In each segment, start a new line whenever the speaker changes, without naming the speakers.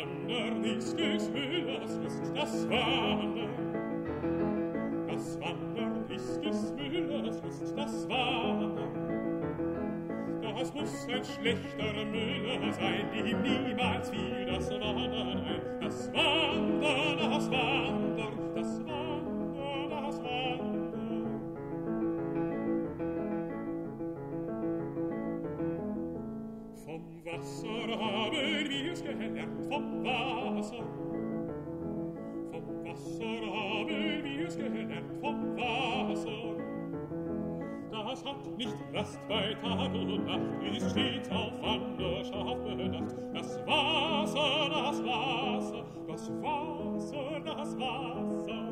Wandern ist des Müllers Lust, das Wandern. Das Wandern ist des Müllers Lust, das Wandern. Das muss ein schlechter Müller sein, dem niemals fiel das Wandern ein. Das Wandern, das Wandern, das Wandern, das Wandern. Vom Wasser haben wir's gelernt, vom Wasser. Vom Wasser haben wir's gelernt, vom Wasser. Das hat nicht Rast bei Tag und Nacht, ist stets auf Wanderschaft bedacht. Das Wasser, das Wasser, das Wasser, das Wasser.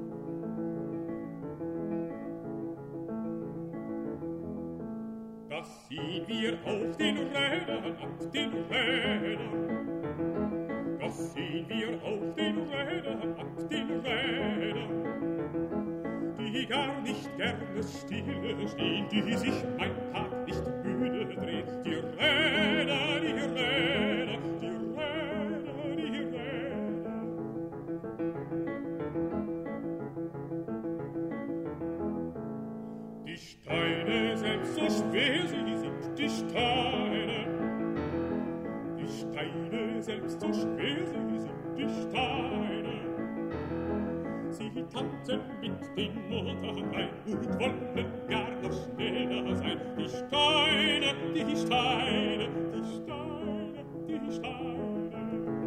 Das sehen wir auf den Rädern, auf den Rädern. Das sehen wir auf den Rädern, auf den Rädern. Die gar nicht gerne stille stehen, die sich ein Tag nicht müde drehen. Die Räder, die Räder, die Räder, die Räder. Die Steine selbst, so schwer sie sind, die Steine. Die Steine selbst, so schwer sie sind, die Steine. Sie tanzen mit den Motoren rein und wollen gar noch schneller sein. Die Steine, die Steine, die Steine, die Steine.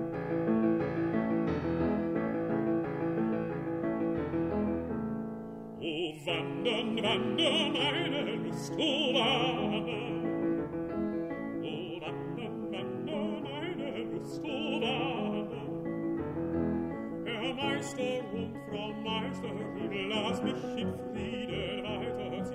Oh, wandern, wandern, meine Lust, oh, wandern. Oh, wandern, wandern, meine Lust, oh, wandern. Herr Meister und Frau Meisterin, lass mich in Frieden weiter